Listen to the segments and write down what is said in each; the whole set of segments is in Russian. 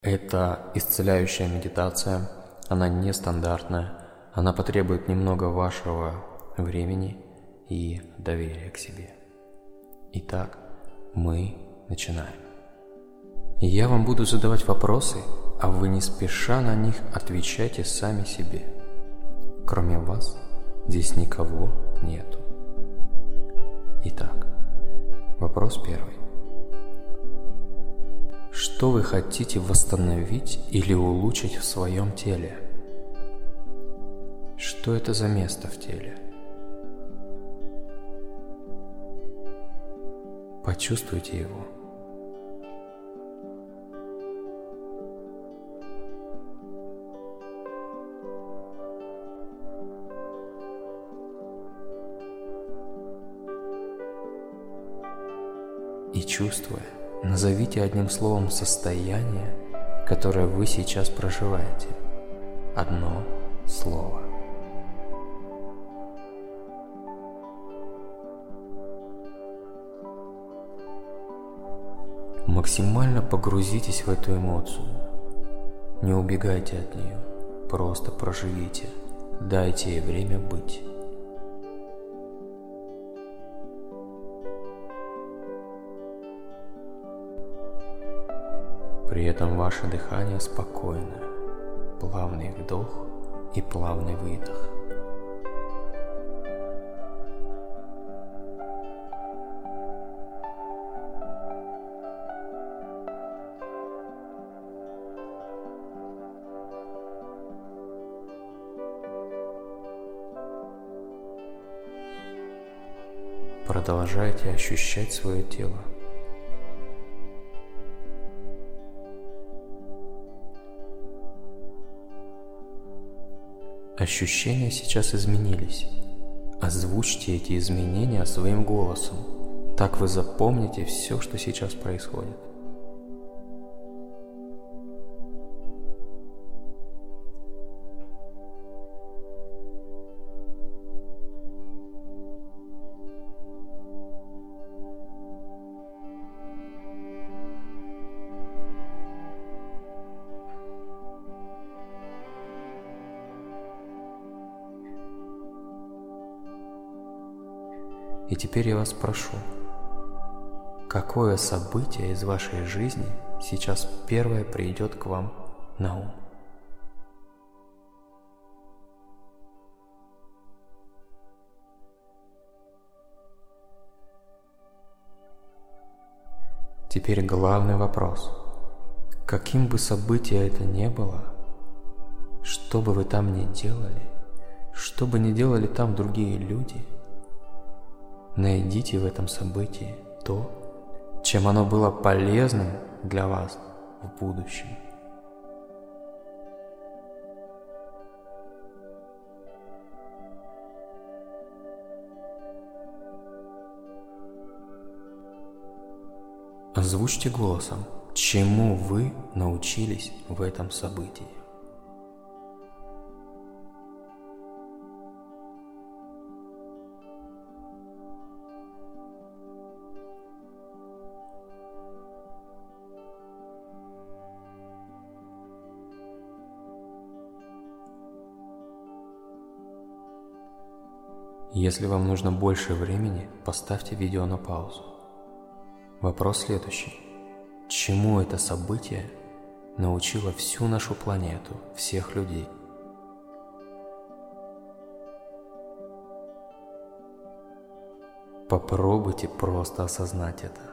Это исцеляющая медитация, она нестандартная, она потребует немного вашего времени и доверия к себе. Итак, мы начинаем. Я вам буду задавать вопросы, а вы не спеша на них отвечайте сами себе. Кроме вас здесь никого нету. Итак, вопрос первый. Что вы хотите восстановить или улучшить в своем теле? Что это за место в теле? Почувствуйте его. И чувствуя, назовите одним словом состояние, которое вы сейчас проживаете. Одно слово. Максимально погрузитесь в эту эмоцию. Не убегайте от нее, просто проживите. Дайте ей время быть. При этом ваше дыхание спокойное, плавный вдох и плавный выдох. Продолжайте ощущать свое тело. Ощущения сейчас изменились. Озвучьте эти изменения своим голосом. Так вы запомните все, что сейчас происходит. И теперь я вас прошу, какое событие из вашей жизни сейчас первое придет к вам на ум? Теперь главный вопрос. Каким бы событие это ни было, что бы вы там ни делали, что бы ни делали там другие люди, найдите в этом событии то, чем оно было полезным для вас в будущем. Озвучьте голосом, чему вы научились в этом событии. Если вам нужно больше времени, поставьте видео на паузу. Вопрос следующий. Чему это событие научило всю нашу планету, всех людей? Попробуйте просто осознать это.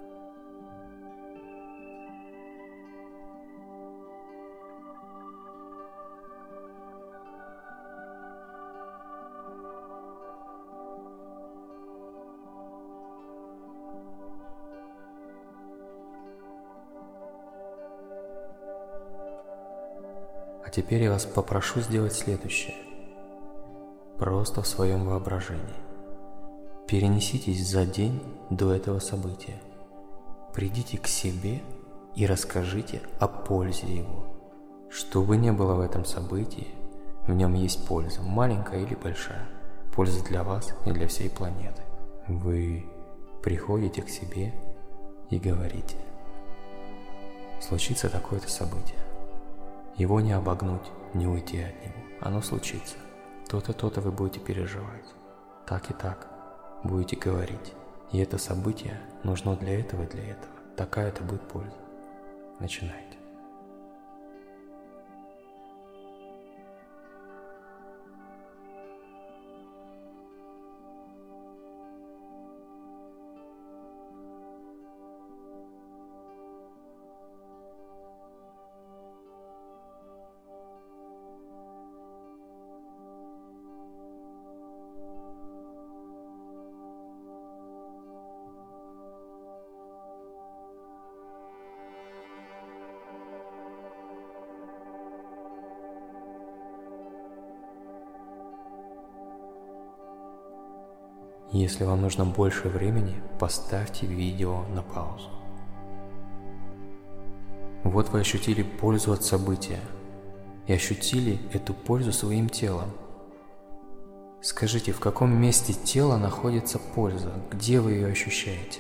А теперь я вас попрошу сделать следующее. Просто в своем воображении. Перенеситесь за день до этого события. Придите к себе и расскажите о пользе его. Что бы ни было в этом событии, в нем есть польза, маленькая или большая. Польза для вас и для всей планеты. Вы приходите к себе и говорите: случится такое-то событие. Его не обогнуть, не уйти от него. Оно случится. То-то, то-то вы будете переживать. Так и так будете говорить. И это событие нужно для этого и для этого. Такая-то будет польза. Начинайте. Если вам нужно больше времени, поставьте видео на паузу. Вот вы ощутили пользу от события и ощутили эту пользу своим телом. Скажите, в каком месте тела находится польза? Где вы ее ощущаете?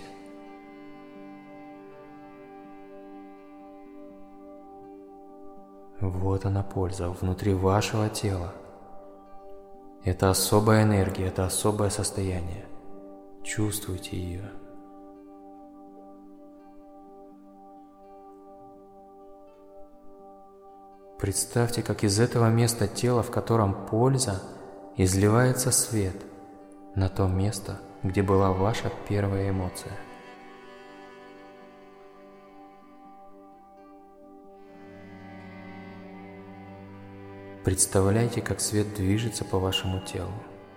Вот она польза внутри вашего тела. Это особая энергия, это особое состояние. Чувствуйте ее. Представьте, как из этого места тела, в котором польза, изливается свет на то место, где была ваша первая эмоция. Представляйте, как свет движется по вашему телу.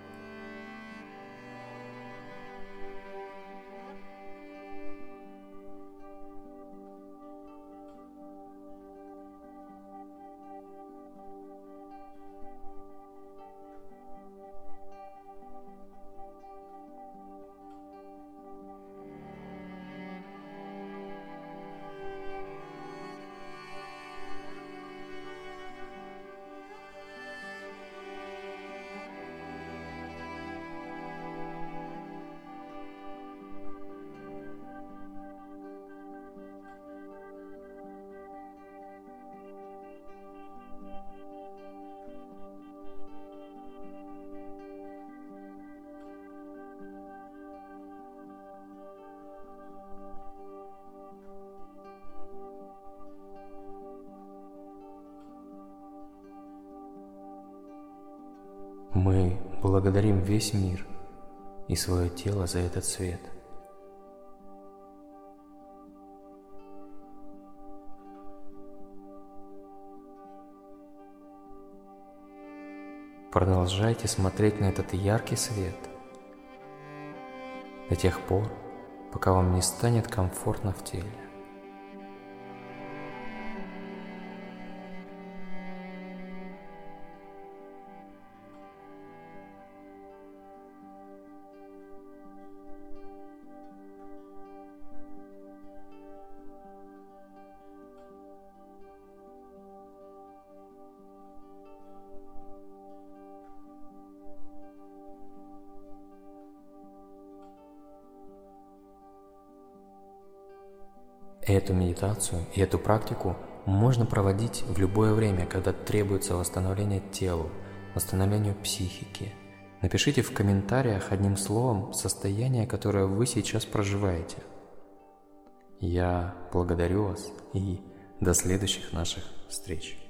Мы благодарим весь мир и свое тело за этот свет. Продолжайте смотреть на этот яркий свет до тех пор, пока вам не станет комфортно в теле. Эту медитацию и эту практику можно проводить в любое время, когда требуется восстановление телу, восстановлению психики. Напишите в комментариях одним словом состояние, которое вы сейчас проживаете. Я благодарю вас и до следующих наших встреч.